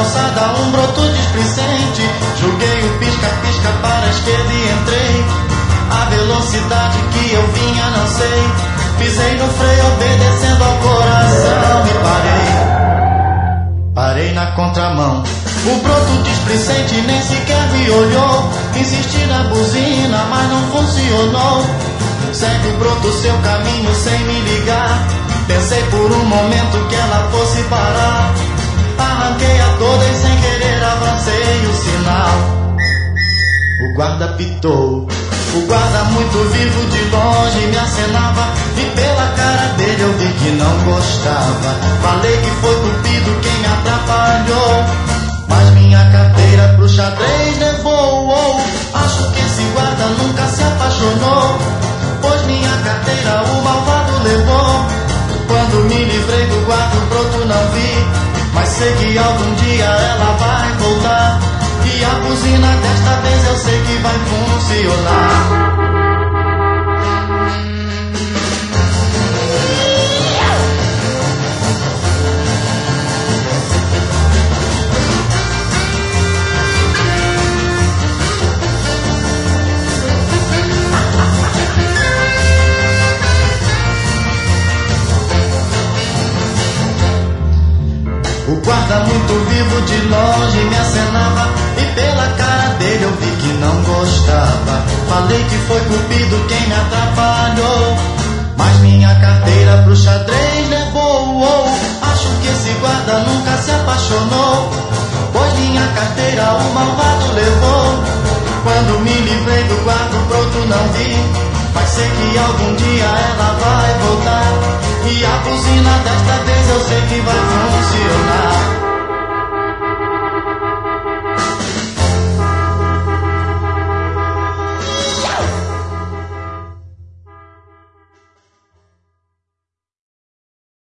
calçada um broto displicente. Joguei o pisca-pisca para a esquerda e entrei. A velocidade que eu vinha não sei. Pisei no freio obedecendo ao coração e parei na contramão. O broto displicente nem sequer me olhou. Insisti na buzina, mas não funcionou. Segue o broto seu caminho sem me ligar. Pensei por um momento que ela fosse parar. Arranquei a toda e sem querer avancei o sinal. O guarda pitou. O guarda muito vivo de longe me acenava. E pela cara dele eu vi que não gostava. Falei que foi cupido quem me atrapalhou. Mas minha carteira pro xadrez levou. Acho que esse guarda nunca se apaixonou. Pois minha carteira o malvado levou. Quando me livrei do guarda o broto não vi. Mas sei que algum dia ela vai voltar. E a buzina desta vez eu sei que vai funcionar. O guarda muito vivo de longe me acenava. E pela cara dele eu vi que não gostava. Falei que foi cupido quem me atrapalhou. Mas minha carteira pro xadrez levou. Acho que esse guarda nunca se apaixonou. Pois minha carteira o malvado levou. Quando me livrei do guarda o broto não vi. Mas sei que algum dia ela vai voltar. E a buzina desta vez eu sei que vai funcionar.